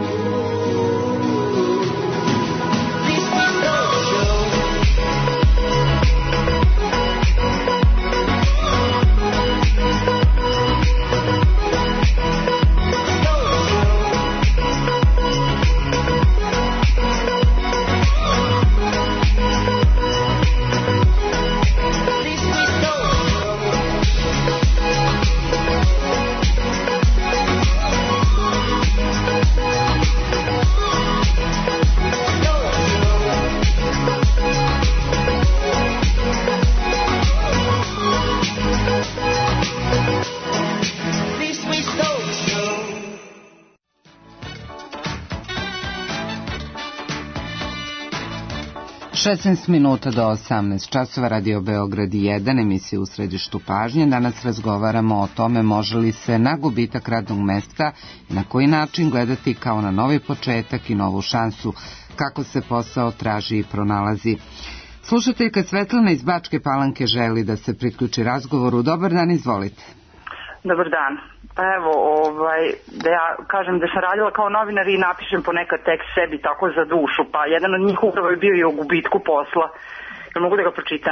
šesnaest minuta do osamnaest časova, Radio Beograd jedan, emisija U središtu pažnje. Danas razgovaramo o tome može li se na gubitak radnog mesta i na koji način gledati kao na novi početak i novu šansu, kako se posao traži i pronalazi. Slušateljka Svetlana iz Bačke Palanke želi da se priključi razgovoru. Dobar dan, izvolite. Dobar dan. Pa evo, ovaj, da ja kažem da sam radila kao novinar i napišem ponekad tekst sebi tako za dušu, pa jedan od njih upravo je bio i o gubitku posla. Jel mogu da ga pročitam?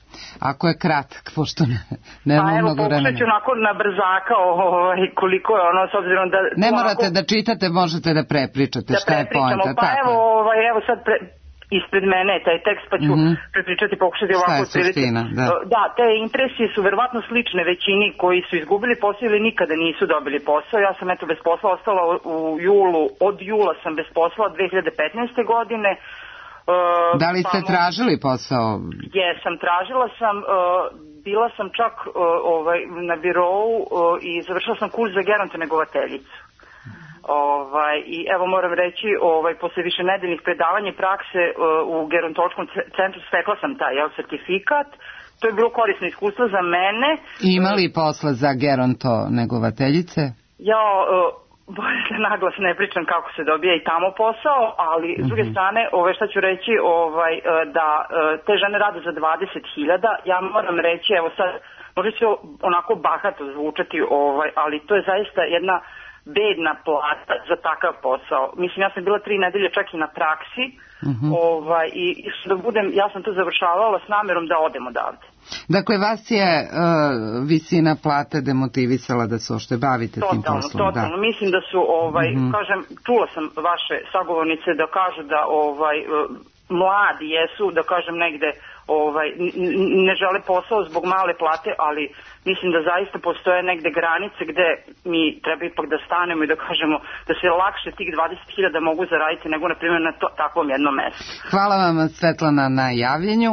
Ako je kratak, pošto ne, nema pa, mnogo vremena. Pa evo, pokušat ću onako na brzaka ovaj, koliko je ono, s obzirom da... Ne morate da čitate, možete da prepričate da šta je poenta. Pa evo, ovaj, evo sad pre, ispred mene je taj tekst, pa ću mm-hmm. prepričati, pokušati ovako... Šta je suština, da. Da, te impresije su verovatno slične većini koji su izgubili posao ili nikada nisu dobili posao. Ja sam eto bez posla ostala u julu, od jula sam bez posla dve hiljade petnaeste. godine. Uh, da li ste pa, tražili posao? Jesam, tražila sam, uh, bila sam čak uh, ovaj, na birou uh, i završila sam kurs za gerontonegovateljicu. Ovaj, I evo moram reći, ovaj, posle više nedeljnih predavanja i prakse uh, u gerontološkom centru stekla sam taj jel, certifikat. To je bilo korisno iskustvo za mene. Imali posla za gerontonegovateljice? Ja... Uh, bolje da naglas ne pričam kako se dobija i tamo posao, ali mm-hmm. s druge strane, ovaj, šta ću reći, ovaj, da te žene rade za dvadeset hiljada, ja moram reći, evo sad, može se onako bahato zvučati, ovaj, ali to je zaista jedna bedna plata za takav posao. Mislim, ja sam bila tri nedelje čak i na praksi, mm-hmm. ovaj, i, i da budem, ja sam to završavala s namerom da odem odavde. Dakle, vas je uh, visina plate demotivisala da se ošte bavite totalno, tim poslom. Totalno, da. Mislim da su, ovaj, mm-hmm. kažem, čula sam vaše sagovornice da kažu da ovaj, mladi jesu, da kažem negde, ovaj, ne žele posao zbog male plate, ali mislim da zaista postoje negde granice gde mi treba ipak da stanemo i da kažemo da se lakše tih dvadeset hiljada mogu zaraditi nego, na primjer, na to, takvom jednom mestu. Hvala vam, Svetlana, na javljenju.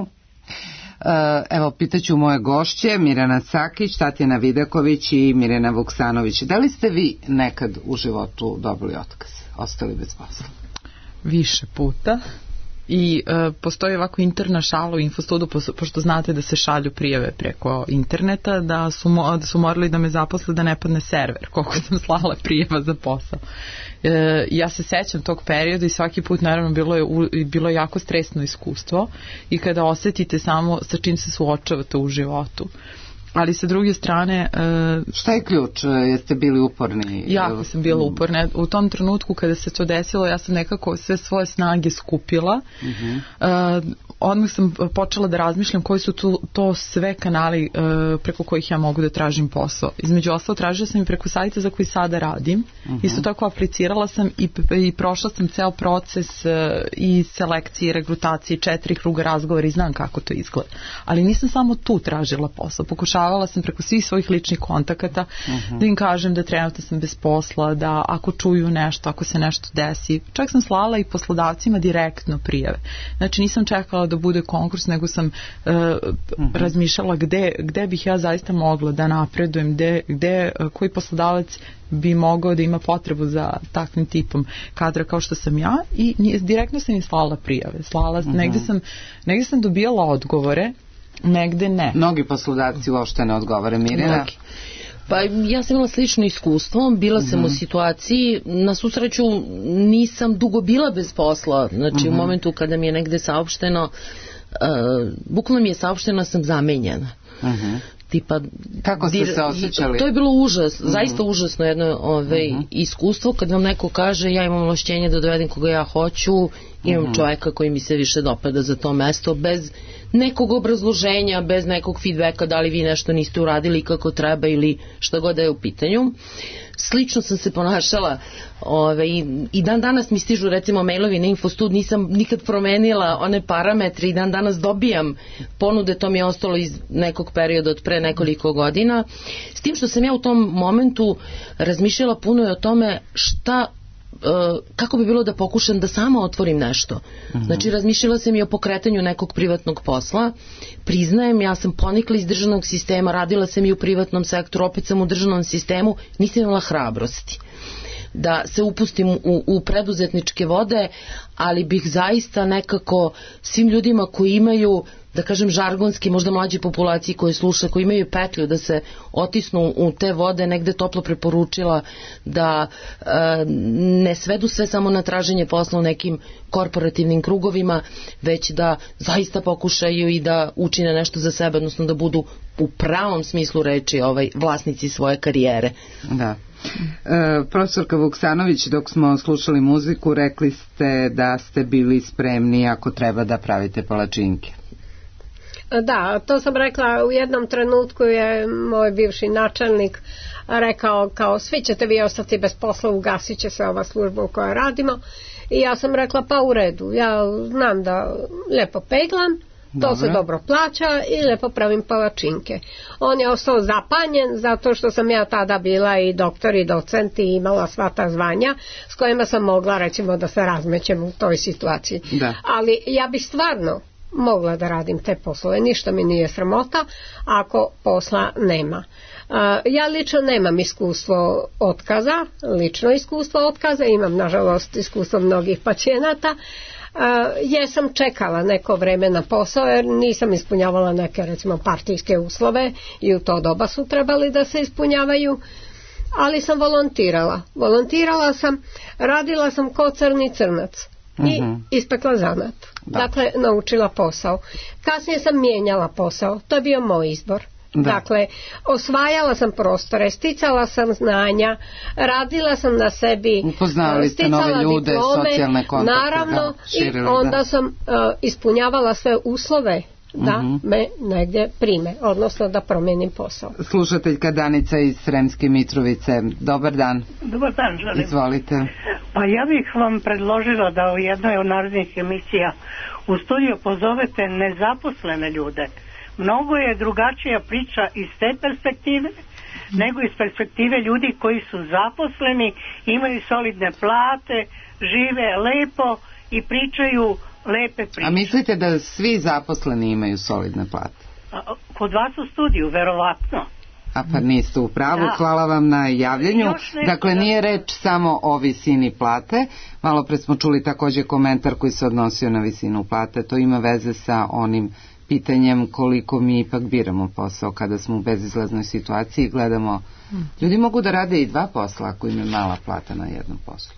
Evo, pitaću moje gošće, Mirjana Cakić, Tatjana Vidaković i Mirjana Vuksanović. Da li ste vi nekad u životu dobili otkaz, ostali bez posla? Više puta. I e, postoji ovako interna šala u Infostudu, pošto znate da se šalju prijave preko interneta, da su, mo, da su morali da me zaposle da ne padne server, koliko sam slala prijeva za posao. E, ja se sećam tog perioda i svaki put naravno bilo je, u, bilo je jako stresno iskustvo i kada osetite samo sa čim se suočavate u životu. Ali sa druge strane... Uh, šta je ključ? Jeste bili uporni? Jako sam bila uporna. U tom trenutku kada se to desilo, ja sam nekako sve svoje snage skupila. Uh-huh. Uh, odmah sam počela da razmišljam koji su to, to sve kanali uh, preko kojih ja mogu da tražim posao. Između ostalo tražila sam i preko sajta za koji sada radim. Uh-huh. Isto tako aplicirala sam i, i prošla sam ceo proces uh, i selekcije, i regrutacije, četiri kruga razgovora i znam kako to izgleda. Ali nisam samo tu tražila posao. Pokušavala sam preko svih svojih ličnih kontakata uh-huh. da im kažem da trenutno sam bez posla, da ako čuju nešto, ako se nešto desi. Čak sam slala i poslodavcima direktno prijave. Znači nisam čekala da bude konkurs, nego sam uh, uh-huh. razmišljala gde, gde bih ja zaista mogla da napredujem, gde, gde uh, koji poslodavac bi mogao da ima potrebu za takvim tipom kadra kao što sam ja i nije, direktno sam im slala prijave. Slala, uh-huh. negde, sam, negde sam dobijala odgovore, negde ne. Mnogi poslodavci uopšte ne odgovore, Mirjana. Pa ja sam imala slično iskustvo, bila sam mm-hmm. u situaciji, na svu sreću nisam dugo bila bez posla, znači mm-hmm. u momentu kada mi je negde saopšteno, uh, bukvalno mi je saopšteno da sam zamenjena. Mm-hmm. Tipa, kako ste dir, se osjećali? To je bilo užas, mm-hmm. zaista užasno jedno ove, mm-hmm. iskustvo kad vam neko kaže ja imam ovlašćenje da dovedem koga ja hoću, imam mm-hmm. čoveka koji mi se više dopada za to mesto, bez nekog obrazloženja, bez nekog feedbacka da li vi nešto niste uradili kako treba ili šta god da je u pitanju. Slično sam se ponašala ove, i, i dan danas mi stižu recimo mailovi na Infostud, nisam nikad promenila one parametre i dan danas dobijam ponude, to mi je ostalo iz nekog perioda od pre nekoliko godina, s tim što sam ja u tom momentu razmišljala puno i o tome šta kako bi bilo da pokušam da sama otvorim nešto. Mm-hmm. Znači razmišljala sam i o pokretanju nekog privatnog posla. Priznajem, ja sam ponikla iz državnog sistema, radila sam i u privatnom sektoru, opet sam u državnom sistemu, nisam imala hrabrosti da se upustim u, u preduzetničke vode, ali bih zaista nekako svim ljudima koji imaju, da kažem žargonski, možda mlađe populaciji koji sluša, koji imaju petlju da se otisnu u te vode, negde toplo preporučila da e, ne svedu sve samo na traženje posla u nekim korporativnim krugovima, već da zaista pokušaju i da učine nešto za sebe, odnosno da budu u pravom smislu reči ovaj, vlasnici svoje karijere. Da. E, profesorka Vuksanović, dok smo slušali muziku, rekli ste da ste bili spremni ako treba da pravite palačinke. Da, to sam rekla, u jednom trenutku je moj bivši načelnik rekao kao svi ćete vi ostati bez posla, ugasit će se ova služba u kojoj radimo i ja sam rekla pa u redu, ja znam da lijepo peglam, to Dobre. se dobro plaća i lijepo pravim palačinke. On je ostao zapanjen zato što sam ja tada bila i doktor i docent i imala sva ta zvanja s kojima sam mogla recimo da se razmećem u toj situaciji. Da. Ali ja bih stvarno mogla da radim te poslove, ništa mi nije sramota ako posla nema. Ja lično nemam iskustvo otkaza, lično iskustvo otkaza, imam nažalost iskustvo mnogih pacijenata. Jesam čekala neko vreme na posao jer nisam ispunjavala neke recimo partijske uslove i u to doba su trebali da se ispunjavaju, ali sam volontirala. Volontirala sam, radila sam ko crni crnac i uh-huh. ispekla zanat. Da. Dakle, naučila posao. Kasnije sam mijenjala posao, to je bio moj izbor. Da. Dakle, osvajala sam prostore, sticala sam znanja, radila sam na sebi, upoznali ste nove ljude, diplome, socijalne kontakte, naravno, da, širili, i onda da. sam uh, ispunjavala sve uslove da uh-huh. me negdje prime, odnosno da promijenim posao. Slušateljka Danica iz Sremske Mitrovice, dobar dan. Dobar dan, želim. Izvolite. Pa ja bih vam predložila da u jednoj od narednih emisija u studiju pozovete nezaposlene ljude. Mnogo je drugačija priča iz te perspektive nego iz perspektive ljudi koji su zaposleni, imaju solidne plate, žive lepo i pričaju lepe priče. A mislite da svi zaposleni imaju solidne plate? Kod vas u studiju, verovatno. A pa niste u pravu, da. Hvala vam na javljanju. Dakle, nije reč samo o visini plate. Malo pre smo čuli također komentar koji se odnosio na visinu plate. To ima veze sa onim pitanjem koliko mi ipak biramo posao kada smo u bezizlaznoj situaciji i gledamo. Ljudi mogu da rade i dva posla ako im je mala plata na jednom poslu.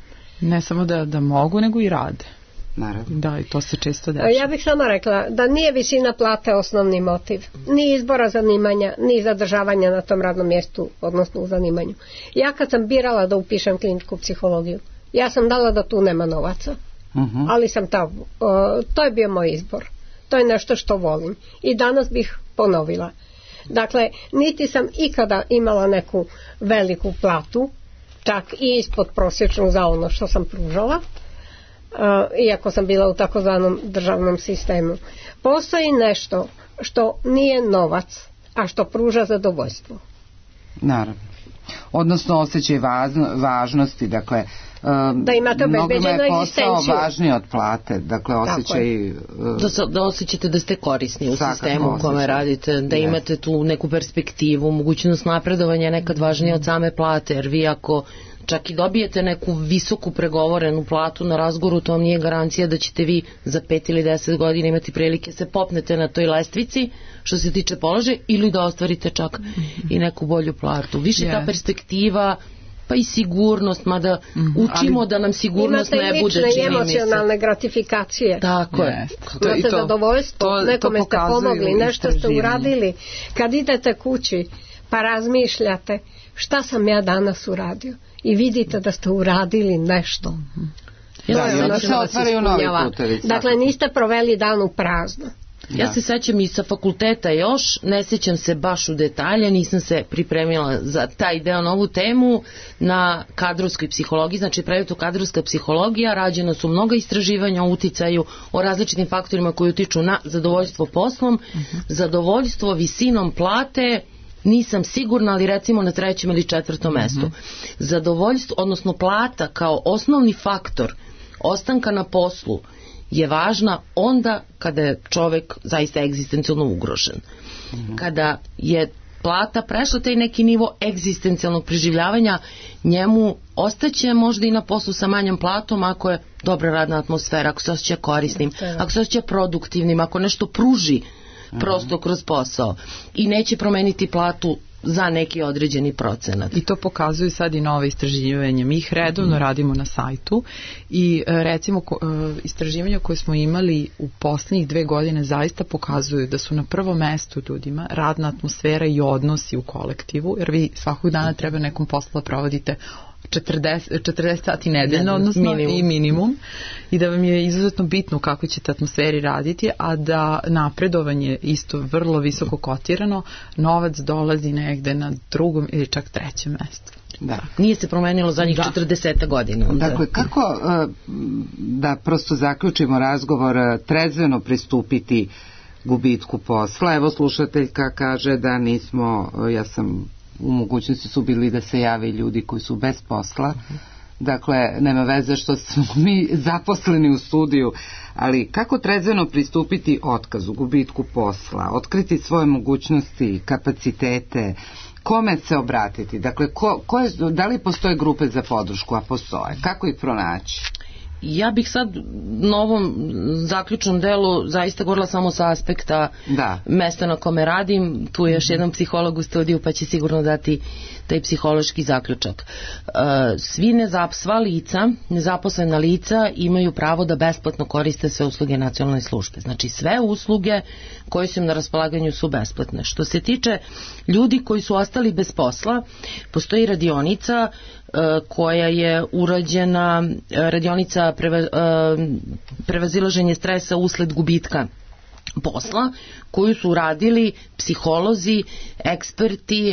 Ne samo da, da mogu, nego i rade. Naravno. Da, i to se često dešava. Ja bih sama rekla da nije visina plate osnovni motiv. Ni izbora zanimanja, ni zadržavanja na tom radnom mjestu, odnosno u zanimanju. Ja kad sam birala da upišem kliničku psihologiju, ja sam dala da tu nema novaca. Uh-huh. Ali sam ta, uh, to je bio moj izbor. To je nešto što volim. I danas bih ponovila. Dakle, niti sam ikada imala neku veliku platu, čak i ispod prosječnu za ono što sam pružala, uh, iako sam bila u takozvanom državnom sistemu. Postoji nešto što nije novac, a što pruža zadovoljstvo. Naravno. Odnosno osjećaj važno, važnosti, dakle, Um, da imate obezbeđenu egzistenciju. Mnogima je posao važniji od plate, dakle osjećaj... Da, se, da osjećate da ste korisni u sistemu u kome radite, da yes. imate tu neku perspektivu, mogućnost napredovanja je nekad važnije od same plate, jer vi ako čak i dobijete neku visoku pregovorenu platu na razgovoru, to vam nije garancija da ćete vi za pet ili deset godina imati prilike se popnete na toj lestvici što se tiče položaja ili da ostvarite čak mm-hmm. i neku bolju platu. Više yes. ta perspektiva, pa i sigurnost, mada učimo ali, da nam sigurnost ne bude čini mi se. Imate lične i emocionalne gratifikacije. Tako je. Yes. Imate zadovoljstvo, to, nekome to ste pomogli, nešto ste uradili. Kad idete kući pa razmišljate šta sam ja danas uradio i vidite da ste uradili nešto. Da, to je ono što vas ispunjava. Dakle, niste proveli dan u prazno. Ja da. se sećam i sa fakulteta još, ne sećam se baš u detalje, nisam se pripremila za taj deo na ovu temu, na kadrovskoj psihologiji, znači predmetu kadrovska psihologija, rađeno su mnoga istraživanja o uticaju, o različitim faktorima koji utiču na zadovoljstvo poslom, uh-huh. zadovoljstvo visinom plate, nisam sigurna, ali recimo na trećem ili četvrtom uh-huh. mestu. Zadovoljstvo, odnosno plata kao osnovni faktor ostanka na poslu je važna onda kada je čovjek zaista egzistencijalno ugrožen. Mm-hmm. Kada je plata prešla taj neki nivo egzistencijalnog preživljavanja, njemu ostaće možda i na poslu sa manjom platom ako je dobra radna atmosfera, ako se osjeća korisnim, ako se osjeća produktivnim, ako nešto pruži mm-hmm. prosto kroz posao i neće promeniti platu za neki određeni procenat. I to pokazuju sad i nove istraživanja. Mi ih redovno mm. radimo na sajtu i recimo istraživanja koje smo imali u posljednjih dve godine zaista pokazuju da su na prvom mestu ljudima radna atmosfera i odnosi u kolektivu, jer vi svakog dana treba nekom poslu da provodite četrdeset, četrdeset sati nedeljno, odnosno minimum. i minimum, i da vam je izuzetno bitno u kakvoj ćete atmosferi raditi, a da napredovanje isto vrlo visoko kotirano, novac dolazi negde na drugom ili čak trećem mestu. Da. Nije se promenilo zadnjih da. četrdeset godina. Dakle, kako da prosto zaključimo razgovor, trezveno pristupiti gubitku posla? Evo, slušateljka kaže da nismo, ja sam u mogućnosti su bili da se jave ljudi koji su bez posla. Dakle, nema veze što smo mi zaposleni u studiju, ali kako trezveno pristupiti otkazu, gubitku posla, otkriti svoje mogućnosti, kapacitete, kome se obratiti? Dakle, ko, ko je, da li postoje grupe za podršku, a postoje? Kako ih pronaći? Ja bih sad na ovom zaključnom delu zaista govorila samo sa aspekta da. mesta na kome radim. Tu je još jedan psiholog u studiju pa će sigurno dati taj psihološki zaključak. Svi nezap, sva lica, nezaposlena lica imaju pravo da besplatno koriste sve usluge nacionalne službe. Znači sve usluge koje su im na raspolaganju su besplatne. Što se tiče ljudi koji su ostali bez posla, postoji radionica koja je urađena, radionica preva, prevazilaženje stresa usled gubitka posla, koju su radili psiholozi, eksperti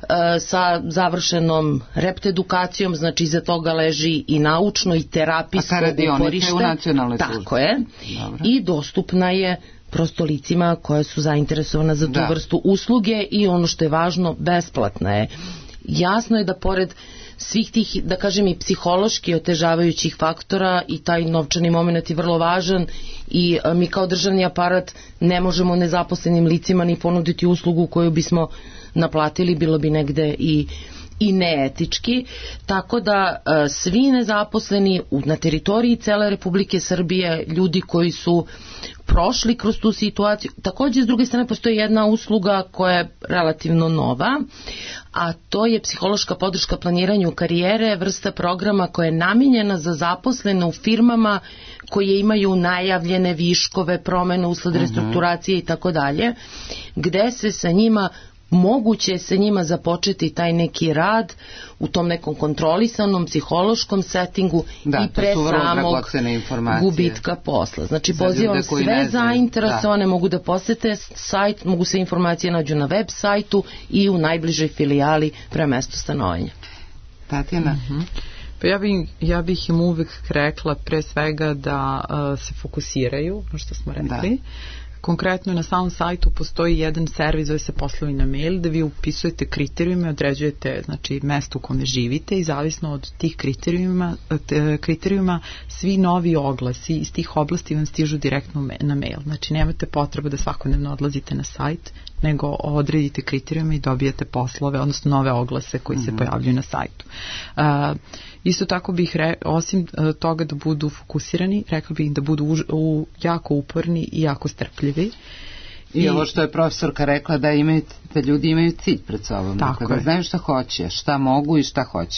sa završenom rept edukacijom, znači iza toga leži i naučno i terapijsko uporište. A ta radionica je u nacionalnoj službi. Tako je. Dobre. I dostupna je prosto licima koja su zainteresovana za tu da. vrstu usluge i ono što je važno, besplatna je. Jasno je da pored svih tih, da kažem, i psihološki otežavajućih faktora i taj novčani moment je vrlo važan i mi kao državni aparat ne možemo nezaposlenim licima ni ponuditi uslugu koju bismo naplatili, bilo bi negde i i neetički, tako da e, svi nezaposleni u, na teritoriji cele Republike Srbije, ljudi koji su prošli kroz tu situaciju, takođe s druge strane postoji jedna usluga koja je relativno nova, a to je psihološka podrška planiranju karijere, vrsta programa koja je namijenjena za zaposlene u firmama koje imaju najavljene viškove, promene usled restrukturacije i tako dalje, gde se sa njima moguće je sa njima započeti taj neki rad u tom nekom kontrolisanom psihološkom settingu da, i pre samog gubitka posla. Znači pozivam sve zainteresovane, da. mogu da posete sajt, mogu se informacije nađu na web sajtu i u najbližoj filijali prema mestu stanovanja. Tatjana? Mm-hmm. Pa ja, bih, ja bih im uvek rekla pre svega da uh, se fokusiraju, no što smo rekli. Da. Konkretno na samom sajtu postoji jedan servis, zove se poslovi na mail, da vi upisujete kriterijume, određujete znači mesto u kome živite i zavisno od tih kriterijuma, kriterijuma svi novi oglasi iz tih oblasti vam stižu direktno na mail. Znači nemate potrebu da svakodnevno odlazite na sajt, nego odredite kriterijume i dobijete poslove, odnosno nove oglase koji mm-hmm. se pojavljuju na sajtu. Uh, isto tako bih, re, osim toga da budu fokusirani, rekla bih da budu u, u, jako uporni i jako strpljivi. I, I ovo što je profesorka rekla, da, imaju, da ljudi imaju cilj pred sobom. Tako dakle, da znaju šta hoće, šta mogu i šta hoće.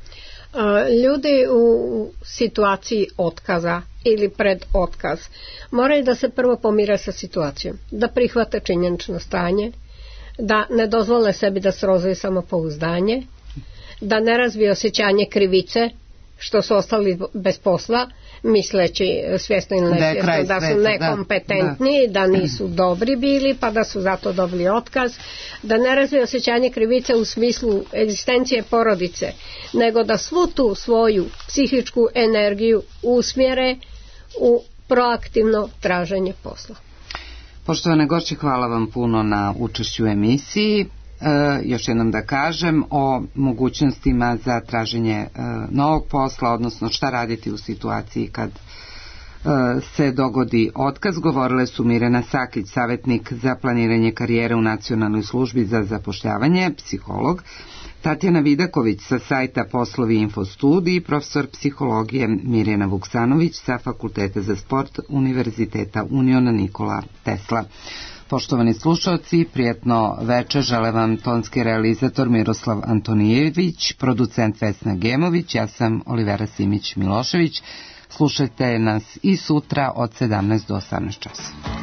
Ljudi u situaciji otkaza ili pred otkaz moraju da se prvo pomire sa situacijom, da prihvate činjenično stanje, da ne dozvole sebi da srozaju samopouzdanje, da ne razvije osjećanje krivice što su ostali bez posla, misleći svjesno ili nesvjesno da, da su nekompetentni, da, da. da nisu dobri bili pa da su zato dobili otkaz, da ne razvije osjećanje krivice u smislu egzistencije porodice, nego da svu tu svoju psihičku energiju usmjere u proaktivno traženje posla. Poštovane gošće, hvala vam puno na učešću u emisiji. E, još jednom da kažem o mogućnostima za traženje e, novog posla, odnosno šta raditi u situaciji kad e, se dogodi otkaz. Govorile su Mirjana Sakić, savjetnik za planiranje karijere u Nacionalnoj službi za zapošljavanje, psiholog, Tatjana Vidaković sa sajta Poslovi Info Studij, profesor psihologije Mirjana Vuksanović sa Fakulteta za sport Univerziteta Uniona Nikola Tesla. Poštovani slušalci, prijatno večer žele vam tonski realizator Miroslav Antonijević, producent Vesna Gemović, ja sam Olivera Simić Milošević. Slušajte nas i sutra od sedamnaest do osamnaest časova.